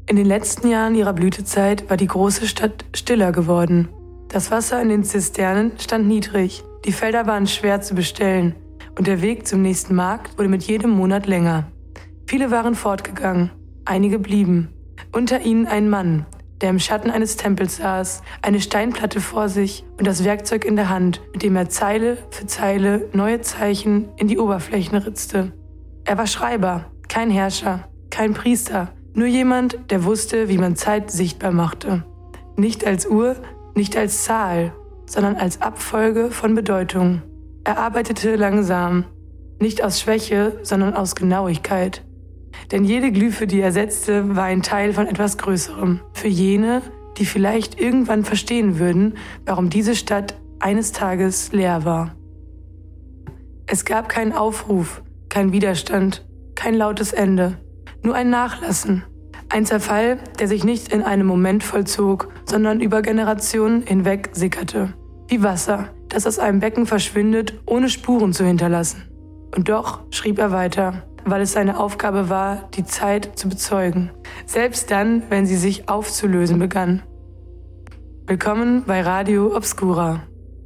In den letzten Jahren ihrer Blütezeit war die große Stadt stiller geworden. Das Wasser in den Zisternen stand niedrig, die Felder waren schwer zu bestellen und der Weg zum nächsten Markt wurde mit jedem Monat länger. Viele waren fortgegangen, einige blieben. Unter ihnen ein Mann, der im Schatten eines Tempels saß, eine Steinplatte vor sich und das Werkzeug in der Hand, mit dem er Zeile für Zeile neue Zeichen in die Oberflächen ritzte. Er war Schreiber, kein Herrscher, kein Priester, nur jemand, der wusste, wie man Zeit sichtbar machte. Nicht als Uhr, nicht als Zahl, sondern als Abfolge von Bedeutung. Er arbeitete langsam, nicht aus Schwäche, sondern aus Genauigkeit. Denn jede Glyphe, die er setzte, war ein Teil von etwas Größerem. Für jene, die vielleicht irgendwann verstehen würden, warum diese Stadt eines Tages leer war. Es gab keinen Aufruf, keinen Widerstand, kein lautes Ende, nur ein Nachlassen. Ein Zerfall, der sich nicht in einem Moment vollzog, sondern über Generationen hinweg sickerte. Wie Wasser, das aus einem Becken verschwindet, ohne Spuren zu hinterlassen. Und doch schrieb er weiter, weil es seine Aufgabe war, die Zeit zu bezeugen. Selbst dann, wenn sie sich aufzulösen begann. Willkommen bei Radio Obscura.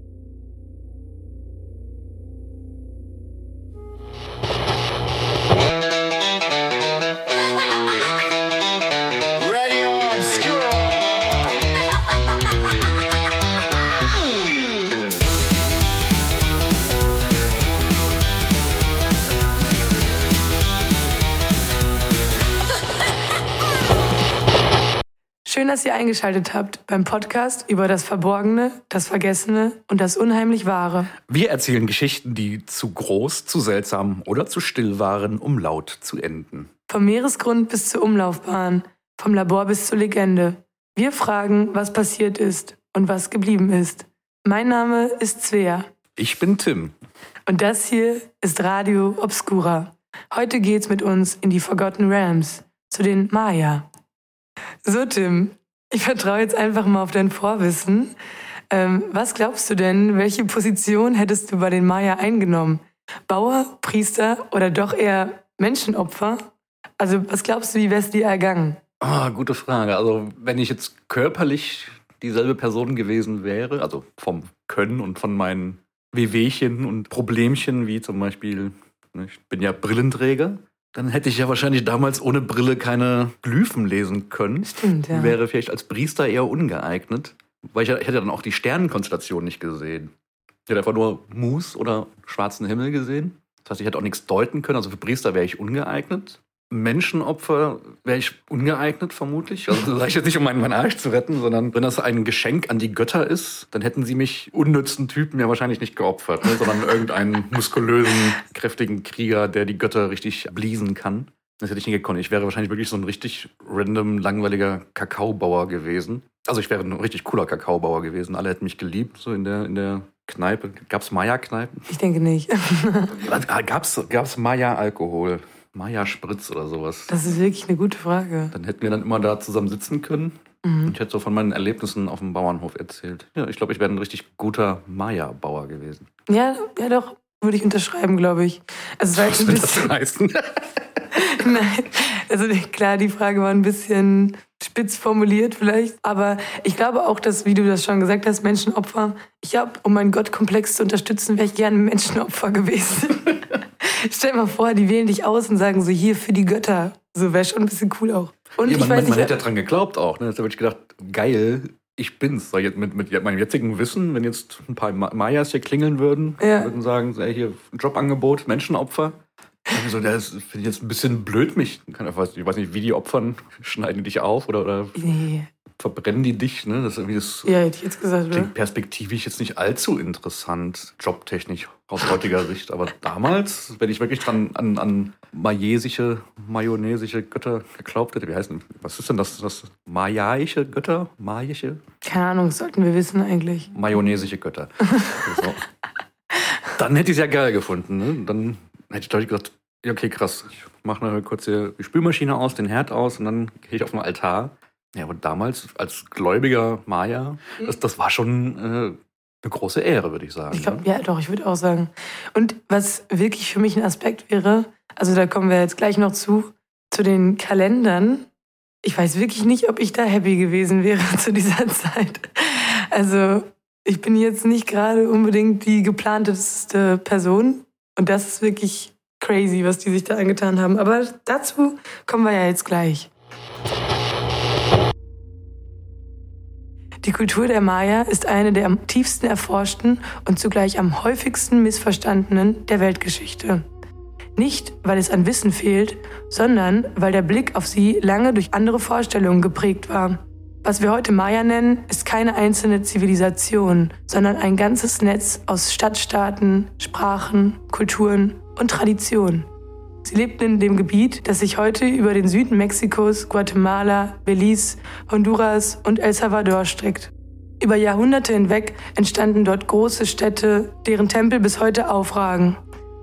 Schön, dass ihr eingeschaltet habt beim Podcast über das Verborgene, das Vergessene und das unheimlich Wahre. Wir erzählen Geschichten, die zu groß, zu seltsam oder zu still waren, um laut zu enden. Vom Meeresgrund bis zur Umlaufbahn, vom Labor bis zur Legende. Wir fragen, was passiert ist und was geblieben ist. Mein Name ist Svea. Ich bin Tim. Und das hier ist Radio Obscura. Heute geht's mit uns in die Forgotten Realms, zu den Maya. So, Tim, ich vertraue jetzt einfach mal auf dein Vorwissen. Was glaubst du denn, welche Position hättest du bei den Maya eingenommen? Bauer, Priester oder doch eher Menschenopfer? Also, was glaubst du, wie wär's dir ergangen? Gute Frage. Also, wenn ich jetzt körperlich dieselbe Person gewesen wäre, also vom Können und von meinen Wehwehchen und Problemchen, wie zum Beispiel, ich bin ja Brillenträger, dann hätte ich ja wahrscheinlich damals ohne Brille keine Glyphen lesen können. Stimmt, ja. Wäre vielleicht als Priester eher ungeeignet, weil ich hätte dann auch die Sternenkonstellation nicht gesehen. Ich hätte einfach nur Mus oder schwarzen Himmel gesehen. Das heißt, ich hätte auch nichts deuten können. Also für Priester wäre ich ungeeignet. Menschenopfer wäre ich ungeeignet, vermutlich. Also das sage ich jetzt nicht, um meinen Arsch zu retten, sondern wenn das ein Geschenk an die Götter ist, dann hätten sie mich unnützen Typen ja wahrscheinlich nicht geopfert, ne? Sondern irgendeinen muskulösen, kräftigen Krieger, der die Götter richtig bliesen kann. Das hätte ich nie gekonnt. Ich wäre wahrscheinlich wirklich so ein richtig random, langweiliger Kakaobauer gewesen. Also ich wäre ein richtig cooler Kakaobauer gewesen. Alle hätten mich geliebt, so in der Kneipe. Gab's Maya-Kneipen? Ich denke nicht. Gab's Maya-Alkohol? Maya-Spritz oder sowas. Das ist wirklich eine gute Frage. Dann hätten wir dann immer da zusammen sitzen können. Und ich hätte so von meinen Erlebnissen auf dem Bauernhof erzählt. Ja, ich glaube, ich wäre ein richtig guter Maya-Bauer gewesen. Ja, doch, würde ich unterschreiben, glaube ich. Also, Was will das denn heißen? Nein, also klar, die Frage war ein bisschen spitz formuliert vielleicht, aber ich glaube auch, dass, wie du das schon gesagt hast, Menschenopfer, ich glaube, um meinen Gottkomplex zu unterstützen, wäre ich gerne ein Menschenopfer gewesen. Stell dir mal vor, die wählen dich aus und sagen so, hier für die Götter. So wäre schon ein bisschen cool auch. Und ja, man hätte ja dran geglaubt auch. Ne? Da habe ich gedacht, geil, ich bin's. Mit meinem jetzigen Wissen, wenn jetzt ein paar Mayas hier klingeln würden, würden sagen, hier Jobangebot, Menschenopfer. Also, das finde ich jetzt ein bisschen blöd, ich weiß nicht, wie die opfern, schneiden die dich auf oder verbrennen die dich, ne? Das ist irgendwie hätte ich jetzt gesagt, oder? Klingt perspektivisch jetzt nicht allzu interessant, jobtechnisch aus heutiger Sicht. Aber damals, wenn ich wirklich dran an mayonesische Götter geglaubt hätte, was ist denn das mayaische Götter? Mayische? Keine Ahnung, das sollten wir wissen eigentlich. Mayonesische Götter. So. Dann hätte ich es ja geil gefunden, ne? Dann hätte ich deutlich gesagt, ja, okay, krass, ich mache mal kurz hier die Spülmaschine aus, den Herd aus und dann gehe ich auf den Altar. Ja, aber damals als gläubiger Maya, das war schon eine große Ehre, würde ich sagen. Ich glaube, ja, doch, ich würde auch sagen. Und was wirklich für mich ein Aspekt wäre, also da kommen wir jetzt gleich noch zu den Kalendern. Ich weiß wirklich nicht, ob ich da happy gewesen wäre zu dieser Zeit. Also ich bin jetzt nicht gerade unbedingt die geplanteste Person. Und das ist wirklich crazy, was die sich da angetan haben. Aber dazu kommen wir ja jetzt gleich. Die Kultur der Maya ist eine der am tiefsten erforschten und zugleich am häufigsten missverstandenen der Weltgeschichte. Nicht, weil es an Wissen fehlt, sondern weil der Blick auf sie lange durch andere Vorstellungen geprägt war. Was wir heute Maya nennen, ist keine einzelne Zivilisation, sondern ein ganzes Netz aus Stadtstaaten, Sprachen, Kulturen und Traditionen. Sie lebten in dem Gebiet, das sich heute über den Süden Mexikos, Guatemala, Belize, Honduras und El Salvador streckt. Über Jahrhunderte hinweg entstanden dort große Städte, deren Tempel bis heute aufragen.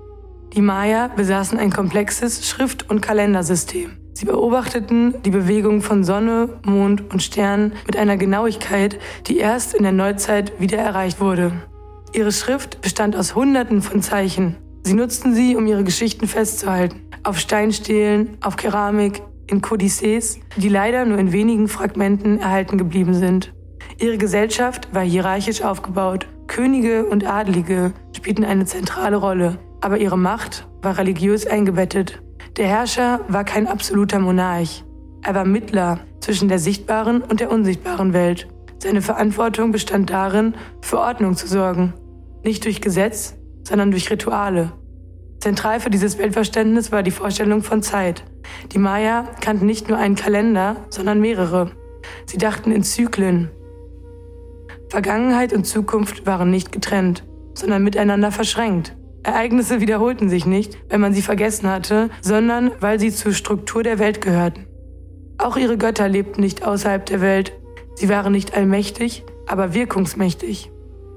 Die Maya besaßen ein komplexes Schrift- und Kalendersystem. Sie beobachteten die Bewegung von Sonne, Mond und Sternen mit einer Genauigkeit, die erst in der Neuzeit wieder erreicht wurde. Ihre Schrift bestand aus Hunderten von Zeichen. Sie nutzten sie, um ihre Geschichten festzuhalten. Auf Steinstelen, auf Keramik, in Kodizes, die leider nur in wenigen Fragmenten erhalten geblieben sind. Ihre Gesellschaft war hierarchisch aufgebaut. Könige und Adlige spielten eine zentrale Rolle. Aber ihre Macht war religiös eingebettet. Der Herrscher war kein absoluter Monarch. Er war Mittler zwischen der sichtbaren und der unsichtbaren Welt. Seine Verantwortung bestand darin, für Ordnung zu sorgen. Nicht durch Gesetz, sondern durch Rituale. Zentral für dieses Weltverständnis war die Vorstellung von Zeit. Die Maya kannten nicht nur einen Kalender, sondern mehrere. Sie dachten in Zyklen. Vergangenheit und Zukunft waren nicht getrennt, sondern miteinander verschränkt. Ereignisse wiederholten sich nicht, weil man sie vergessen hatte, sondern weil sie zur Struktur der Welt gehörten. Auch ihre Götter lebten nicht außerhalb der Welt. Sie waren nicht allmächtig, aber wirkungsmächtig.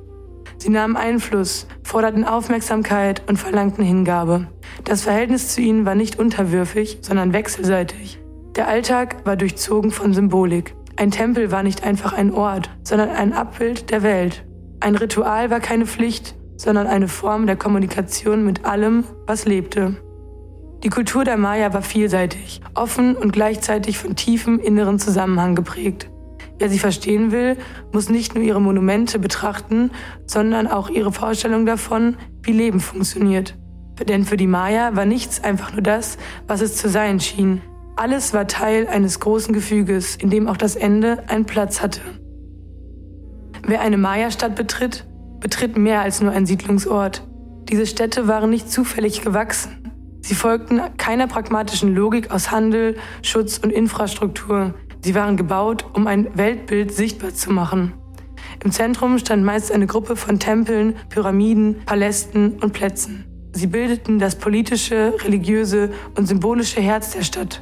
Sie nahmen Einfluss, forderten Aufmerksamkeit und verlangten Hingabe. Das Verhältnis zu ihnen war nicht unterwürfig, sondern wechselseitig. Der Alltag war durchzogen von Symbolik. Ein Tempel war nicht einfach ein Ort, sondern ein Abbild der Welt. Ein Ritual war keine Pflicht, sondern eine Form der Kommunikation mit allem, was lebte. Die Kultur der Maya war vielseitig, offen und gleichzeitig von tiefem inneren Zusammenhang geprägt. Wer sie verstehen will, muss nicht nur ihre Monumente betrachten, sondern auch ihre Vorstellung davon, wie Leben funktioniert. Denn für die Maya war nichts einfach nur das, was es zu sein schien. Alles war Teil eines großen Gefüges, in dem auch das Ende einen Platz hatte. Wer eine Maya-Stadt betritt mehr als nur ein Siedlungsort. Diese Städte waren nicht zufällig gewachsen. Sie folgten keiner pragmatischen Logik aus Handel, Schutz und Infrastruktur. Sie waren gebaut, um ein Weltbild sichtbar zu machen. Im Zentrum stand meist eine Gruppe von Tempeln, Pyramiden, Palästen und Plätzen. Sie bildeten das politische, religiöse und symbolische Herz der Stadt.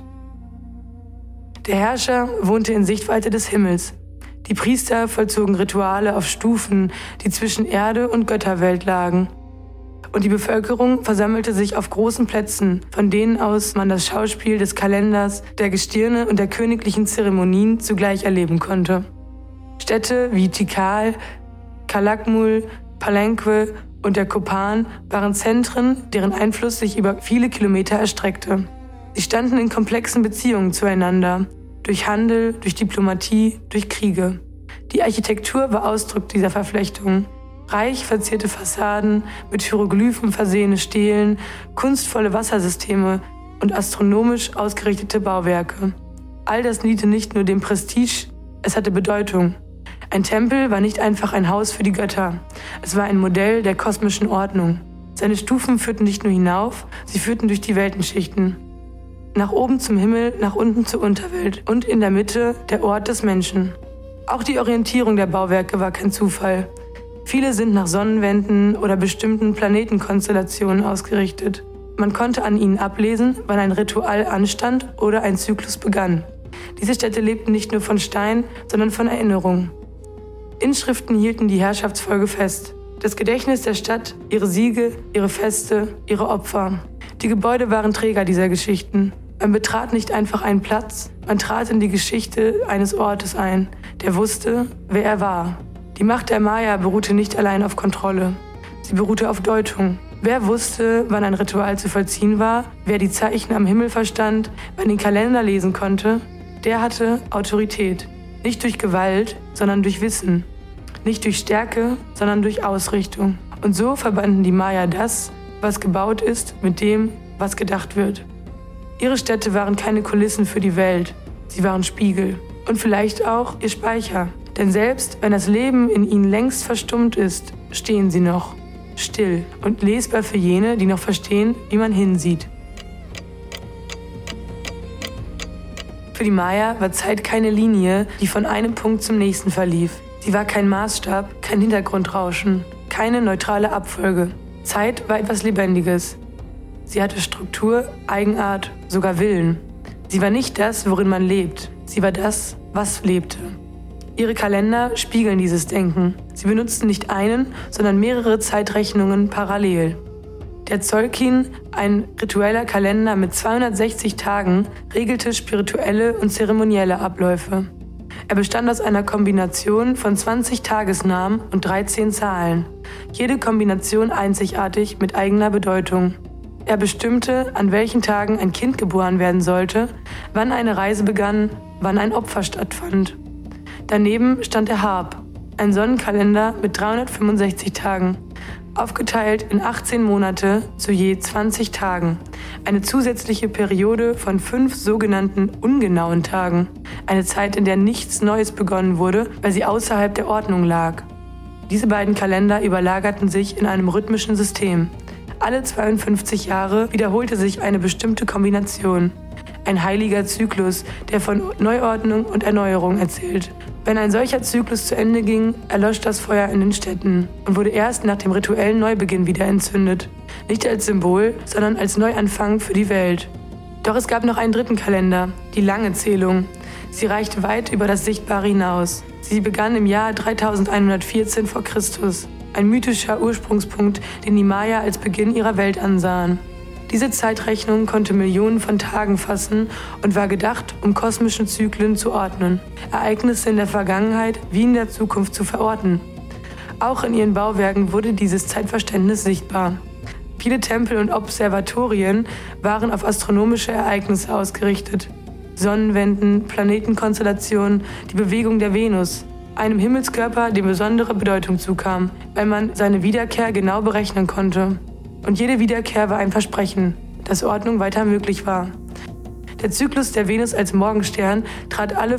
Der Herrscher wohnte in Sichtweite des Himmels. Die Priester vollzogen Rituale auf Stufen, die zwischen Erde und Götterwelt lagen. Und die Bevölkerung versammelte sich auf großen Plätzen, von denen aus man das Schauspiel des Kalenders, der Gestirne und der königlichen Zeremonien zugleich erleben konnte. Städte wie Tikal, Calakmul, Palenque und der Copan waren Zentren, deren Einfluss sich über viele Kilometer erstreckte. Sie standen in komplexen Beziehungen zueinander. Durch Handel, durch Diplomatie, durch Kriege. Die Architektur war Ausdruck dieser Verflechtung. Reich verzierte Fassaden, mit Hieroglyphen versehene Stelen, kunstvolle Wassersysteme und astronomisch ausgerichtete Bauwerke. All das diente nicht nur dem Prestige, es hatte Bedeutung. Ein Tempel war nicht einfach ein Haus für die Götter. Es war ein Modell der kosmischen Ordnung. Seine Stufen führten nicht nur hinauf, sie führten durch die Weltenschichten. Nach oben zum Himmel, nach unten zur Unterwelt und in der Mitte der Ort des Menschen. Auch die Orientierung der Bauwerke war kein Zufall. Viele sind nach Sonnenwänden oder bestimmten Planetenkonstellationen ausgerichtet. Man konnte an ihnen ablesen, wann ein Ritual anstand oder ein Zyklus begann. Diese Städte lebten nicht nur von Stein, sondern von Erinnerung. Inschriften hielten die Herrschaftsfolge fest. Das Gedächtnis der Stadt, ihre Siege, ihre Feste, ihre Opfer. Die Gebäude waren Träger dieser Geschichten. Man betrat nicht einfach einen Platz, man trat in die Geschichte eines Ortes ein, der wusste, wer er war. Die Macht der Maya beruhte nicht allein auf Kontrolle. Sie beruhte auf Deutung. Wer wusste, wann ein Ritual zu vollziehen war, wer die Zeichen am Himmel verstand, wann den Kalender lesen konnte, der hatte Autorität. Nicht durch Gewalt, sondern durch Wissen. Nicht durch Stärke, sondern durch Ausrichtung. Und so verbanden die Maya das, was gebaut ist, mit dem, was gedacht wird. Ihre Städte waren keine Kulissen für die Welt, sie waren Spiegel. Und vielleicht auch ihr Speicher. Denn selbst wenn das Leben in ihnen längst verstummt ist, stehen sie noch. Still und lesbar für jene, die noch verstehen, wie man hinsieht. Für die Maya war Zeit keine Linie, die von einem Punkt zum nächsten verlief. Sie war kein Maßstab, kein Hintergrundrauschen, keine neutrale Abfolge. Zeit war etwas Lebendiges. Sie hatte Struktur, Eigenart, sogar Willen. Sie war nicht das, worin man lebt. Sie war das, was lebte. Ihre Kalender spiegeln dieses Denken. Sie benutzten nicht einen, sondern mehrere Zeitrechnungen parallel. Der Tzolkin, ein ritueller Kalender mit 260 Tagen, regelte spirituelle und zeremonielle Abläufe. Er bestand aus einer Kombination von 20 Tagesnamen und 13 Zahlen. Jede Kombination einzigartig mit eigener Bedeutung. Er bestimmte, an welchen Tagen ein Kind geboren werden sollte, wann eine Reise begann, wann ein Opfer stattfand. Daneben stand der Harp, ein Sonnenkalender mit 365 Tagen, aufgeteilt in 18 Monate zu je 20 Tagen. Eine zusätzliche Periode von 5 sogenannten ungenauen Tagen. Eine Zeit, in der nichts Neues begonnen wurde, weil sie außerhalb der Ordnung lag. Diese beiden Kalender überlagerten sich in einem rhythmischen System. Alle 52 Jahre wiederholte sich eine bestimmte Kombination. Ein heiliger Zyklus, der von Neuordnung und Erneuerung erzählt. Wenn ein solcher Zyklus zu Ende ging, erlosch das Feuer in den Städten und wurde erst nach dem rituellen Neubeginn wieder entzündet. Nicht als Symbol, sondern als Neuanfang für die Welt. Doch es gab noch einen dritten Kalender, die lange Zählung. Sie reichte weit über das Sichtbare hinaus. Sie begann im Jahr 3114 vor Christus. Ein mythischer Ursprungspunkt, den die Maya als Beginn ihrer Welt ansahen. Diese Zeitrechnung konnte Millionen von Tagen fassen und war gedacht, um kosmische Zyklen zu ordnen, Ereignisse in der Vergangenheit wie in der Zukunft zu verorten. Auch in ihren Bauwerken wurde dieses Zeitverständnis sichtbar. Viele Tempel und Observatorien waren auf astronomische Ereignisse ausgerichtet. Sonnenwenden, Planetenkonstellationen, die Bewegung der Venus, einem Himmelskörper, dem besondere Bedeutung zukam, weil man seine Wiederkehr genau berechnen konnte. Und jede Wiederkehr war ein Versprechen, dass Ordnung weiter möglich war. Der Zyklus der Venus als Morgenstern trat alle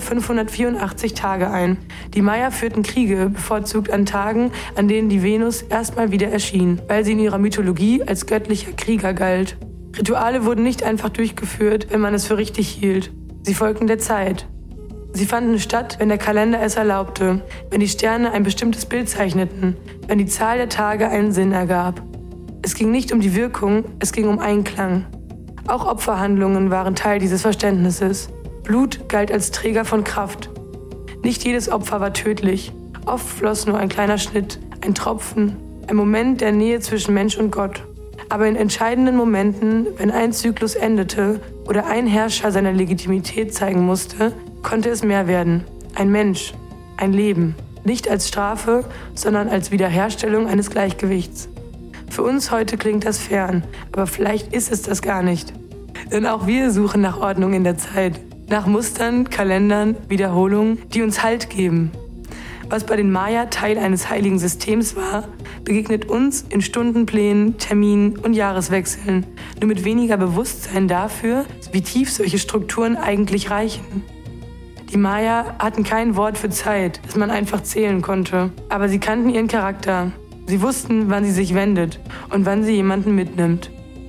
584 Tage ein. Die Maya führten Kriege, bevorzugt an Tagen, an denen die Venus erstmal wieder erschien, weil sie in ihrer Mythologie als göttlicher Krieger galt. Rituale wurden nicht einfach durchgeführt, wenn man es für richtig hielt. Sie folgten der Zeit. Sie fanden statt, wenn der Kalender es erlaubte, wenn die Sterne ein bestimmtes Bild zeichneten, wenn die Zahl der Tage einen Sinn ergab. Es ging nicht um die Wirkung, es ging um Einklang. Auch Opferhandlungen waren Teil dieses Verständnisses. Blut galt als Träger von Kraft. Nicht jedes Opfer war tödlich. Oft floss nur ein kleiner Schnitt, ein Tropfen, ein Moment der Nähe zwischen Mensch und Gott. Aber in entscheidenden Momenten, wenn ein Zyklus endete oder ein Herrscher seine Legitimität zeigen musste, konnte es mehr werden. Ein Mensch, ein Leben. Nicht als Strafe, sondern als Wiederherstellung eines Gleichgewichts. Für uns heute klingt das fern, aber vielleicht ist es das gar nicht. Denn auch wir suchen nach Ordnung in der Zeit, nach Mustern, Kalendern, Wiederholungen, die uns Halt geben. Was bei den Maya Teil eines heiligen Systems war, begegnet uns in Stundenplänen, Terminen und Jahreswechseln, nur mit weniger Bewusstsein dafür, wie tief solche Strukturen eigentlich reichen. Die Maya hatten kein Wort für Zeit, das man einfach zählen konnte, aber sie kannten ihren Charakter. Sie wussten, wann sie sich wendet und wann sie jemanden mitnimmt.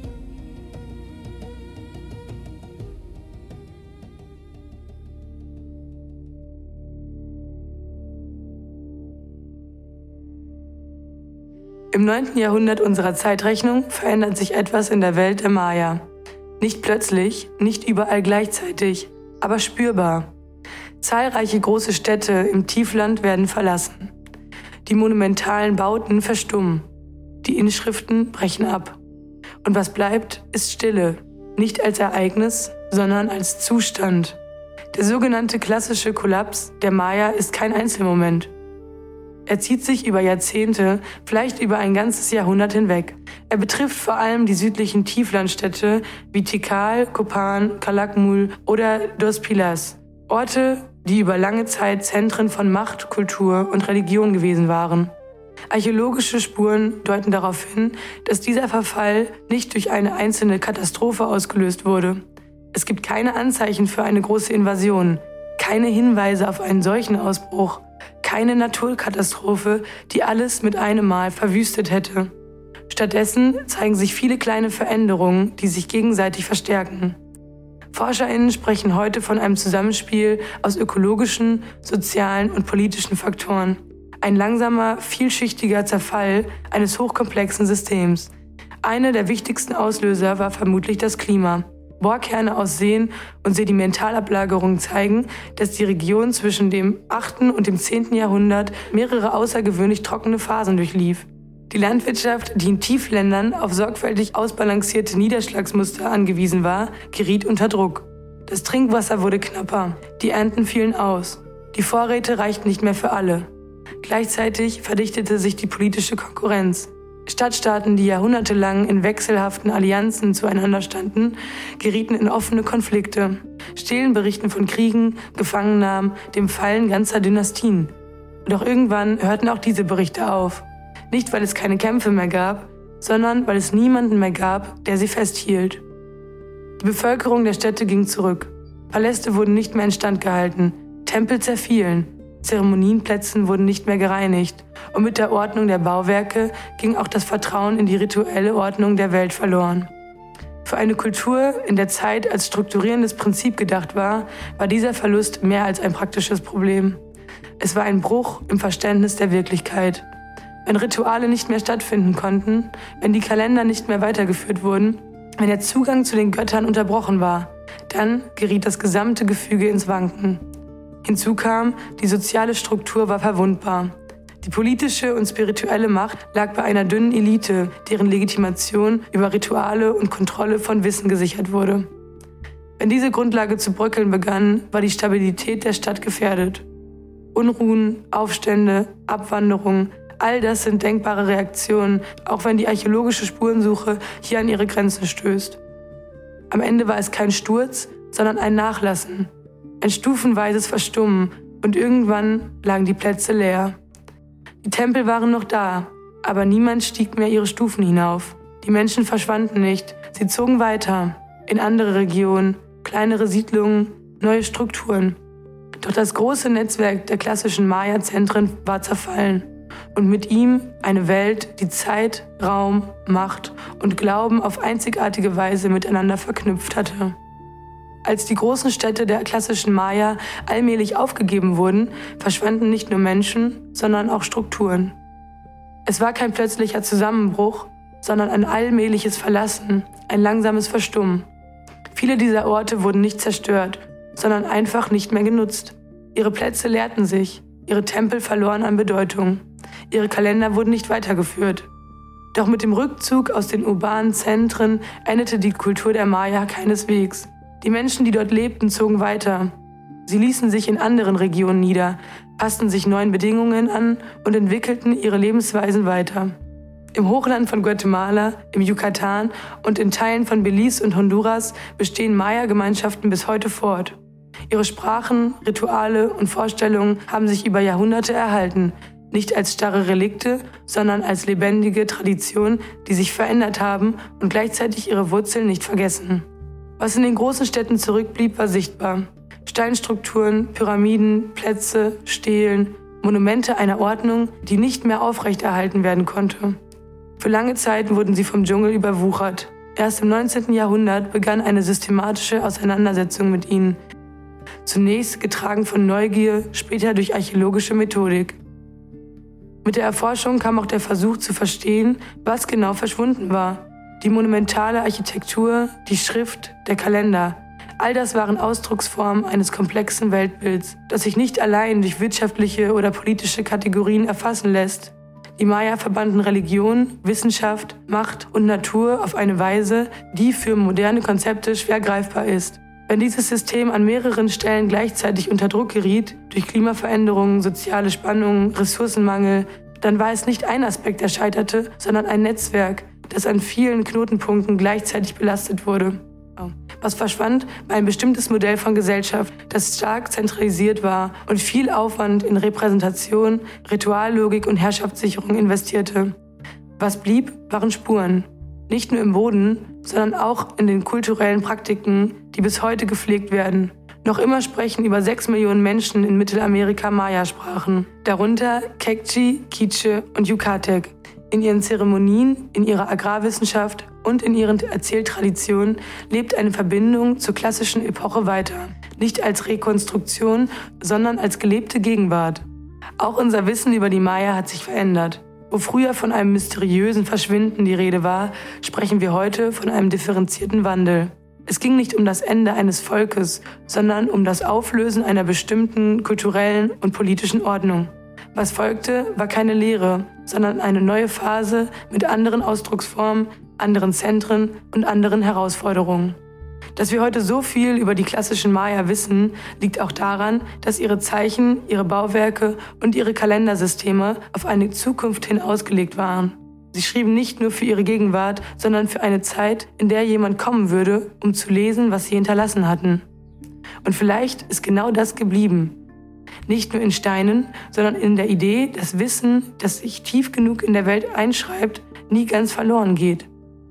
Im 9. Jahrhundert unserer Zeitrechnung verändert sich etwas in der Welt der Maya. Nicht plötzlich, nicht überall gleichzeitig, aber spürbar. Zahlreiche große Städte im Tiefland werden verlassen. Die monumentalen Bauten verstummen. Die Inschriften brechen ab. Und was bleibt, ist Stille. Nicht als Ereignis, sondern als Zustand. Der sogenannte klassische Kollaps der Maya ist kein Einzelmoment. Er zieht sich über Jahrzehnte, vielleicht über ein ganzes Jahrhundert hinweg. Er betrifft vor allem die südlichen Tieflandstädte wie Tikal, Copan, Calakmul oder Dos Pilas. Orte, die über lange Zeit Zentren von Macht, Kultur und Religion gewesen waren. Archäologische Spuren deuten darauf hin, dass dieser Verfall nicht durch eine einzelne Katastrophe ausgelöst wurde. Es gibt keine Anzeichen für eine große Invasion, keine Hinweise auf einen solchen Ausbruch, keine Naturkatastrophe, die alles mit einem Mal verwüstet hätte. Stattdessen zeigen sich viele kleine Veränderungen, die sich gegenseitig verstärken. ForscherInnen sprechen heute von einem Zusammenspiel aus ökologischen, sozialen und politischen Faktoren. Ein langsamer, vielschichtiger Zerfall eines hochkomplexen Systems. Einer der wichtigsten Auslöser war vermutlich das Klima. Bohrkerne aus Seen und Sedimentalablagerungen zeigen, dass die Region zwischen dem 8. und dem 10. Jahrhundert mehrere außergewöhnlich trockene Phasen durchlief. Die Landwirtschaft, die in Tiefländern auf sorgfältig ausbalancierte Niederschlagsmuster angewiesen war, geriet unter Druck. Das Trinkwasser wurde knapper, die Ernten fielen aus, die Vorräte reichten nicht mehr für alle. Gleichzeitig verdichtete sich die politische Konkurrenz. Stadtstaaten, die jahrhundertelang in wechselhaften Allianzen zueinander standen, gerieten in offene Konflikte. Stehlen berichten von Kriegen, Gefangennahmen, dem Fallen ganzer Dynastien. Doch irgendwann hörten auch diese Berichte auf. Nicht, weil es keine Kämpfe mehr gab, sondern weil es niemanden mehr gab, der sie festhielt. Die Bevölkerung der Städte ging zurück. Paläste wurden nicht mehr instand gehalten, Tempel zerfielen, Zeremonienplätze wurden nicht mehr gereinigt und mit der Ordnung der Bauwerke ging auch das Vertrauen in die rituelle Ordnung der Welt verloren. Für eine Kultur, in der Zeit als strukturierendes Prinzip gedacht war, war dieser Verlust mehr als ein praktisches Problem. Es war ein Bruch im Verständnis der Wirklichkeit. Wenn Rituale nicht mehr stattfinden konnten, wenn die Kalender nicht mehr weitergeführt wurden, wenn der Zugang zu den Göttern unterbrochen war, dann geriet das gesamte Gefüge ins Wanken. Hinzu kam, die soziale Struktur war verwundbar. Die politische und spirituelle Macht lag bei einer dünnen Elite, deren Legitimation über Rituale und Kontrolle von Wissen gesichert wurde. Wenn diese Grundlage zu bröckeln begann, war die Stabilität der Stadt gefährdet. Unruhen, Aufstände, Abwanderungen, all das sind denkbare Reaktionen, auch wenn die archäologische Spurensuche hier an ihre Grenzen stößt. Am Ende war es kein Sturz, sondern ein Nachlassen, ein stufenweises Verstummen und irgendwann lagen die Plätze leer. Die Tempel waren noch da, aber niemand stieg mehr ihre Stufen hinauf. Die Menschen verschwanden nicht, sie zogen weiter, in andere Regionen, kleinere Siedlungen, neue Strukturen. Doch das große Netzwerk der klassischen Maya-Zentren war zerfallen. Und mit ihm eine Welt, die Zeit, Raum, Macht und Glauben auf einzigartige Weise miteinander verknüpft hatte. Als die großen Städte der klassischen Maya allmählich aufgegeben wurden, verschwanden nicht nur Menschen, sondern auch Strukturen. Es war kein plötzlicher Zusammenbruch, sondern ein allmähliches Verlassen, ein langsames Verstummen. Viele dieser Orte wurden nicht zerstört, sondern einfach nicht mehr genutzt. Ihre Plätze leerten sich, ihre Tempel verloren an Bedeutung. Ihre Kalender wurden nicht weitergeführt. Doch mit dem Rückzug aus den urbanen Zentren endete die Kultur der Maya keineswegs. Die Menschen, die dort lebten, zogen weiter. Sie ließen sich in anderen Regionen nieder, passten sich neuen Bedingungen an und entwickelten ihre Lebensweisen weiter. Im Hochland von Guatemala, im Yucatan und in Teilen von Belize und Honduras bestehen Maya-Gemeinschaften bis heute fort. Ihre Sprachen, Rituale und Vorstellungen haben sich über Jahrhunderte erhalten, nicht als starre Relikte, sondern als lebendige Traditionen, die sich verändert haben und gleichzeitig ihre Wurzeln nicht vergessen. Was in den großen Städten zurückblieb, war sichtbar. Steinstrukturen, Pyramiden, Plätze, Stelen, Monumente einer Ordnung, die nicht mehr aufrechterhalten werden konnte. Für lange Zeit wurden sie vom Dschungel überwuchert. Erst im 19. Jahrhundert begann eine systematische Auseinandersetzung mit ihnen. Zunächst getragen von Neugier, später durch archäologische Methodik. Mit der Erforschung kam auch der Versuch zu verstehen, was genau verschwunden war. Die monumentale Architektur, die Schrift, der Kalender. All das waren Ausdrucksformen eines komplexen Weltbilds, das sich nicht allein durch wirtschaftliche oder politische Kategorien erfassen lässt. Die Maya verbanden Religion, Wissenschaft, Macht und Natur auf eine Weise, die für moderne Konzepte schwer greifbar ist. Wenn dieses System an mehreren Stellen gleichzeitig unter Druck geriet, durch Klimaveränderungen, soziale Spannungen, Ressourcenmangel, dann war es nicht ein Aspekt, der scheiterte, sondern ein Netzwerk, das an vielen Knotenpunkten gleichzeitig belastet wurde. Was verschwand, war ein bestimmtes Modell von Gesellschaft, das stark zentralisiert war und viel Aufwand in Repräsentation, Rituallogik und Herrschaftssicherung investierte. Was blieb, waren Spuren. Nicht nur im Boden, sondern auch in den kulturellen Praktiken, die bis heute gepflegt werden. Noch immer sprechen über 6 Millionen Menschen in Mittelamerika Maya-Sprachen, darunter Kekchi, Quiche und Yucatec. In ihren Zeremonien, in ihrer Agrarwissenschaft und in ihren Erzähltraditionen lebt eine Verbindung zur klassischen Epoche weiter. Nicht als Rekonstruktion, sondern als gelebte Gegenwart. Auch unser Wissen über die Maya hat sich verändert. Wo früher von einem mysteriösen Verschwinden die Rede war, sprechen wir heute von einem differenzierten Wandel. Es ging nicht um das Ende eines Volkes, sondern um das Auflösen einer bestimmten kulturellen und politischen Ordnung. Was folgte, war keine Lehre, sondern eine neue Phase mit anderen Ausdrucksformen, anderen Zentren und anderen Herausforderungen. Dass wir heute so viel über die klassischen Maya wissen, liegt auch daran, dass ihre Zeichen, ihre Bauwerke und ihre Kalendersysteme auf eine Zukunft hin ausgelegt waren. Sie schrieben nicht nur für ihre Gegenwart, sondern für eine Zeit, in der jemand kommen würde, um zu lesen, was sie hinterlassen hatten. Und vielleicht ist genau das geblieben. Nicht nur in Steinen, sondern in der Idee, dass Wissen, das sich tief genug in der Welt einschreibt, nie ganz verloren geht.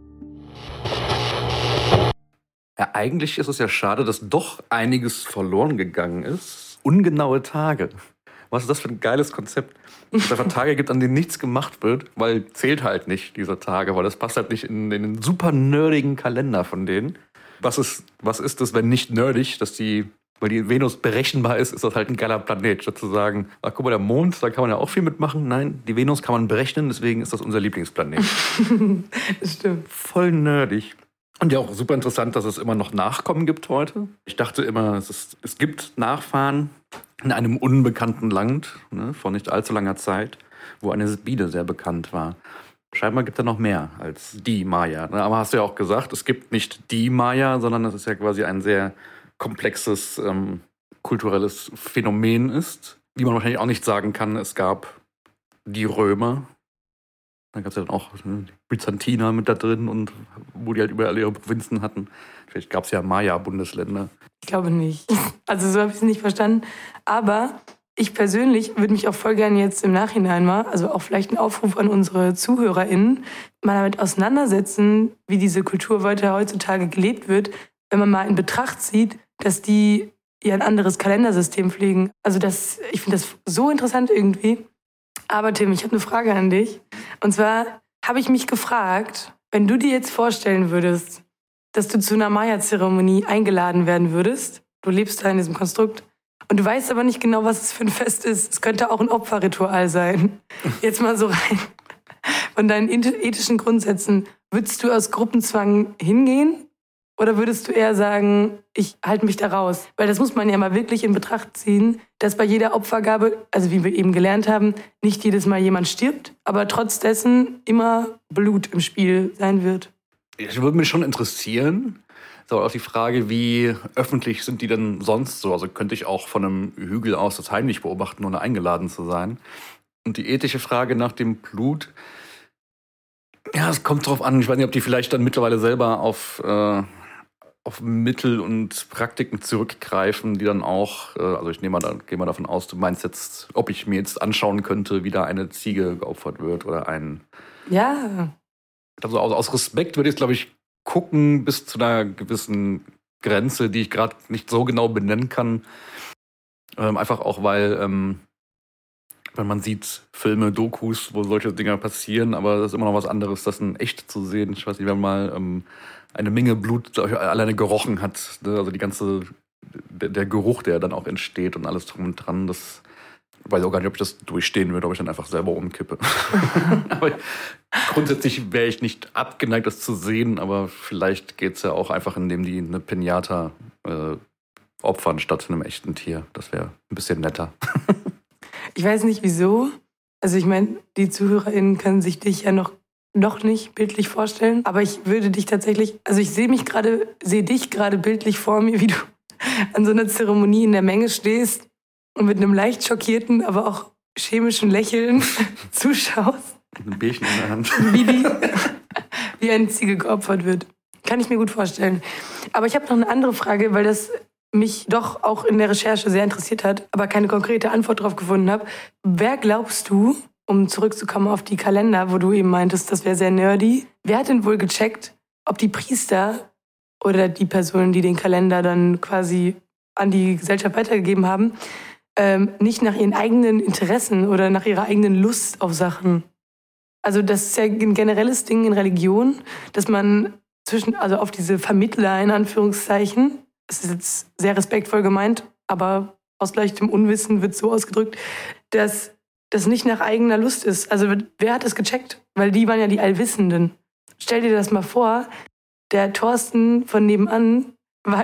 Ja, eigentlich ist es ja schade, dass doch einiges verloren gegangen ist. Ungenaue Tage. Was ist das für ein geiles Konzept? Dass es einfach Tage gibt, an denen nichts gemacht wird, weil zählt halt nicht, diese Tage, weil das passt halt nicht in den super nerdigen Kalender von denen. Was ist das, wenn nicht nerdig, weil die Venus berechenbar ist das halt ein geiler Planet. Statt zu sagen, ach guck mal, der Mond, da kann man ja auch viel mitmachen. Nein, die Venus kann man berechnen, deswegen ist das unser Lieblingsplanet. Das stimmt. Voll nerdig. Und ja auch super interessant, dass es immer noch Nachkommen gibt heute. Ich dachte immer, es gibt Nachfahren in einem unbekannten Land, ne, vor nicht allzu langer Zeit, wo eine Biene sehr bekannt war. Scheinbar gibt es da noch mehr als die Maya. Ne? Aber hast du ja auch gesagt, es gibt nicht die Maya, sondern es ist ja quasi ein sehr komplexes kulturelles Phänomen ist. Wie man wahrscheinlich auch nicht sagen kann, es gab die Römer. Dann gab es ja dann auch die Byzantiner mit da drin und wo die halt überall ihre Provinzen hatten. Vielleicht gab es ja Maya-Bundesländer. Ich glaube nicht. Also so habe ich es nicht verstanden. Aber ich persönlich würde mich auch voll gerne jetzt im Nachhinein mal, also auch vielleicht ein Aufruf an unsere ZuhörerInnen, mal damit auseinandersetzen, wie diese Kultur heutzutage gelebt wird, wenn man mal in Betracht zieht, dass die ja ein anderes Kalendersystem pflegen. Also ich finde das so interessant irgendwie. Aber Tim, ich habe eine Frage an dich. Und zwar habe ich mich gefragt, wenn du dir jetzt vorstellen würdest, dass du zu einer Maya-Zeremonie eingeladen werden würdest, du lebst da in diesem Konstrukt, und du weißt aber nicht genau, was es für ein Fest ist. Es könnte auch ein Opferritual sein. Jetzt mal so rein. Von deinen ethischen Grundsätzen, würdest du aus Gruppenzwang hingehen? Oder würdest du eher sagen, ich halte mich da raus? Weil das muss man ja mal wirklich in Betracht ziehen, dass bei jeder Opfergabe, also wie wir eben gelernt haben, nicht jedes Mal jemand stirbt, aber trotz dessen immer Blut im Spiel sein wird. Ich würde mich schon interessieren. Ist aber auch die Frage, wie öffentlich sind die denn sonst so? Also könnte ich auch von einem Hügel aus das heimlich beobachten, ohne eingeladen zu sein? Und die ethische Frage nach dem Blut, ja, es kommt drauf an. Ich weiß nicht, ob die vielleicht dann mittlerweile selber auf Mittel und Praktiken zurückgreifen, die dann auch, also gehe mal davon aus, du meinst jetzt, ob ich mir jetzt anschauen könnte, wie da eine Ziege geopfert wird oder ein... Ja. Also aus Respekt würde ich, glaube ich, gucken bis zu einer gewissen Grenze, die ich gerade nicht so genau benennen kann. Einfach auch, weil wenn man sieht Filme, Dokus, wo solche Dinger passieren, aber das ist immer noch was anderes, das in echt zu sehen. Ich weiß nicht, wenn man mal eine Menge Blut alleine gerochen hat, ne? Also der Geruch, der dann auch entsteht und alles drum und dran, das weiß ich auch gar nicht, ob ich das durchstehen würde, ob ich dann einfach selber umkippe. Aber grundsätzlich wäre ich nicht abgeneigt, das zu sehen, aber vielleicht geht es ja auch einfach, indem die eine Pinata opfern statt einem echten Tier. Das wäre ein bisschen netter. Ich weiß nicht wieso. Also ich meine, die ZuhörerInnen können sich dich ja noch nicht bildlich vorstellen, aber ich würde dich tatsächlich, also ich sehe dich gerade bildlich vor mir, wie du an so einer Zeremonie in der Menge stehst und mit einem leicht schockierten, aber auch chemischen Lächeln zuschaust. Mit einem Bärchen in der Hand. Wie eine Ziege geopfert wird. Kann ich mir gut vorstellen. Aber ich habe noch eine andere Frage, weil das mich doch auch in der Recherche sehr interessiert hat, aber keine konkrete Antwort darauf gefunden habe. Wer glaubst du, um zurückzukommen auf die Kalender, wo du eben meintest, das wäre sehr nerdy, wer hat denn wohl gecheckt, ob die Priester oder die Personen, die den Kalender dann quasi an die Gesellschaft weitergegeben haben, nicht nach ihren eigenen Interessen oder nach ihrer eigenen Lust auf Sachen? Also das ist ja ein generelles Ding in Religion, dass man also auf diese Vermittler in Anführungszeichen, das ist jetzt sehr respektvoll gemeint, aber aus leichtem Unwissen wird so ausgedrückt, dass das nicht nach eigener Lust ist. Also wer hat das gecheckt? Weil die waren ja die Allwissenden. Stell dir das mal vor, der Thorsten von nebenan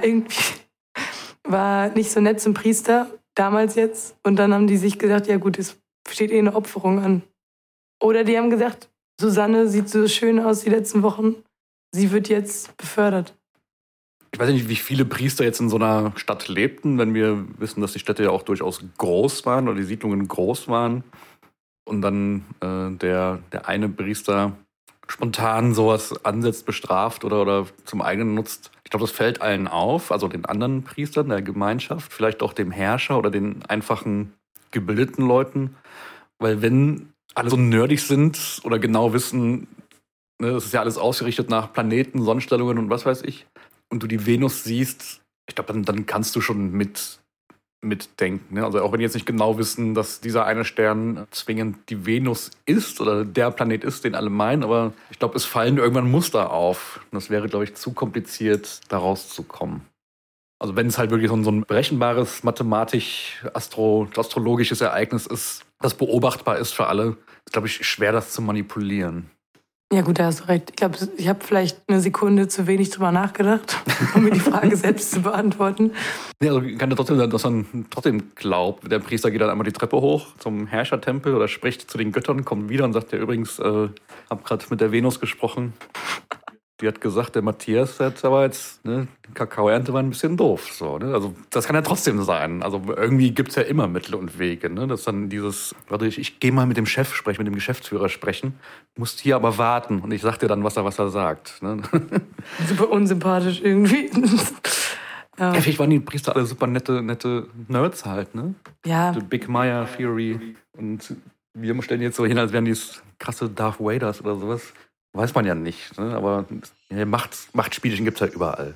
war nicht so nett zum Priester, damals jetzt, und dann haben die sich gedacht, ja gut, es steht eine Opferung an. Oder die haben gesagt, Susanne sieht so schön aus die letzten Wochen, sie wird jetzt befördert. Ich weiß nicht, wie viele Priester jetzt in so einer Stadt lebten, wenn wir wissen, dass die Städte ja auch durchaus groß waren oder die Siedlungen groß waren. Und dann der eine Priester spontan sowas ansetzt, bestraft oder zum eigenen nutzt. Ich glaube, das fällt allen auf, also den anderen Priestern der Gemeinschaft, vielleicht auch dem Herrscher oder den einfachen gebildeten Leuten. Weil wenn alle so nerdig sind oder genau wissen, ne, das ist ja alles ausgerichtet nach Planeten, Sonnenstellungen und was weiß ich, und du die Venus siehst, ich glaube, dann kannst du schon mitdenken. Ne? Also auch wenn die jetzt nicht genau wissen, dass dieser eine Stern zwingend die Venus ist oder der Planet ist, den alle meinen, aber ich glaube, es fallen irgendwann Muster auf. Und das wäre, glaube ich, zu kompliziert, da rauszukommen. Also wenn es halt wirklich so ein berechenbares, mathematisch-astrologisches Ereignis ist, das beobachtbar ist für alle, ist, glaube ich, schwer, das zu manipulieren. Ja gut, da hast du recht. Ich glaube, ich habe vielleicht eine Sekunde zu wenig drüber nachgedacht, um mir die Frage selbst zu beantworten. Ja, also kann ja trotzdem sein, dass man trotzdem glaubt. Der Priester geht dann einmal die Treppe hoch zum Herrschertempel oder spricht zu den Göttern, kommt wieder und sagt, ja übrigens, hab gerade mit der Venus gesprochen. Die hat gesagt, der Matthias hat aber jetzt, ne, die Kakaoernte war ein bisschen doof. So, ne? Also das kann ja trotzdem sein. Also irgendwie gibt es ja immer Mittel und Wege. Ne? Dass dann warte, ich gehe mal mit dem Chef sprechen, mit dem Geschäftsführer sprechen, musst hier aber warten und ich sag dir dann, was er sagt. Ne? Super unsympathisch irgendwie. Ja. Vielleicht waren die Priester alle super nette Nerds halt, ne? Ja. Die Big Maya Theory. Und wir stellen jetzt so hin, als wären die krasse Darth Vaders oder sowas. Weiß man ja nicht, ne? Aber Machtspielchen gibt es halt überall.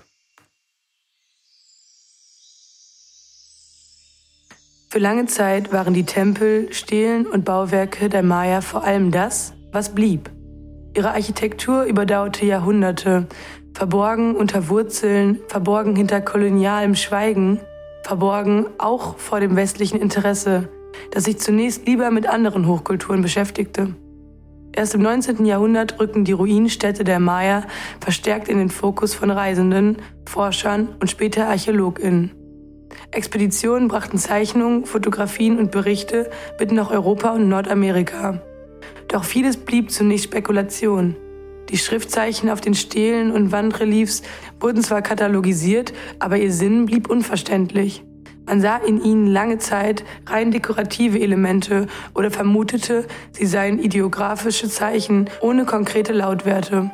Für lange Zeit waren die Tempel, Stelen und Bauwerke der Maya vor allem das, was blieb. Ihre Architektur überdauerte Jahrhunderte, verborgen unter Wurzeln, verborgen hinter kolonialem Schweigen, verborgen auch vor dem westlichen Interesse, das sich zunächst lieber mit anderen Hochkulturen beschäftigte. Erst im 19. Jahrhundert rückten die Ruinenstädte der Maya verstärkt in den Fokus von Reisenden, Forschern und später ArchäologInnen. Expeditionen brachten Zeichnungen, Fotografien und Berichte mit nach Europa und Nordamerika. Doch vieles blieb zunächst Spekulation. Die Schriftzeichen auf den Stelen und Wandreliefs wurden zwar katalogisiert, aber ihr Sinn blieb unverständlich. Man sah in ihnen lange Zeit rein dekorative Elemente oder vermutete, sie seien ideografische Zeichen ohne konkrete Lautwerte.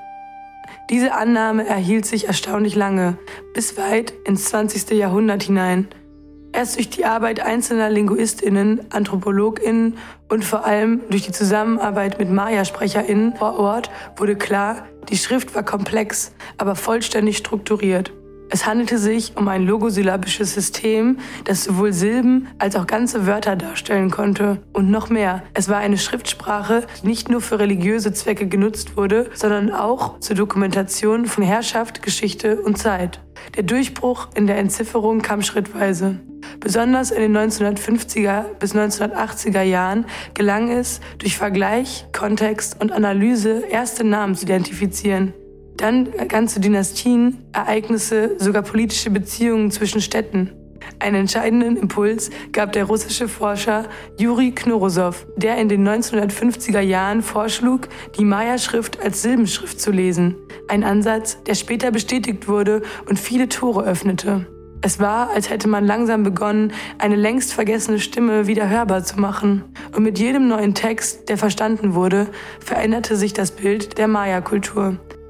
Diese Annahme erhielt sich erstaunlich lange, bis weit ins 20. Jahrhundert hinein. Erst durch die Arbeit einzelner LinguistInnen, AnthropologInnen und vor allem durch die Zusammenarbeit mit Maya-SprecherInnen vor Ort wurde klar, die Schrift war komplex, aber vollständig strukturiert. Es handelte sich um ein logosyllabisches System, das sowohl Silben als auch ganze Wörter darstellen konnte. Und noch mehr, es war eine Schriftsprache, die nicht nur für religiöse Zwecke genutzt wurde, sondern auch zur Dokumentation von Herrschaft, Geschichte und Zeit. Der Durchbruch in der Entzifferung kam schrittweise. Besonders in den 1950er bis 1980er Jahren gelang es, durch Vergleich, Kontext und Analyse erste Namen zu identifizieren. Dann ganze Dynastien, Ereignisse, sogar politische Beziehungen zwischen Städten. Einen entscheidenden Impuls gab der russische Forscher Juri Knorossow, der in den 1950er Jahren vorschlug, die Maya-Schrift als Silbenschrift zu lesen. Ein Ansatz, der später bestätigt wurde und viele Tore öffnete. Es war, als hätte man langsam begonnen, eine längst vergessene Stimme wieder hörbar zu machen. Und mit jedem neuen Text, der verstanden wurde, veränderte sich das Bild der Maya-Kultur.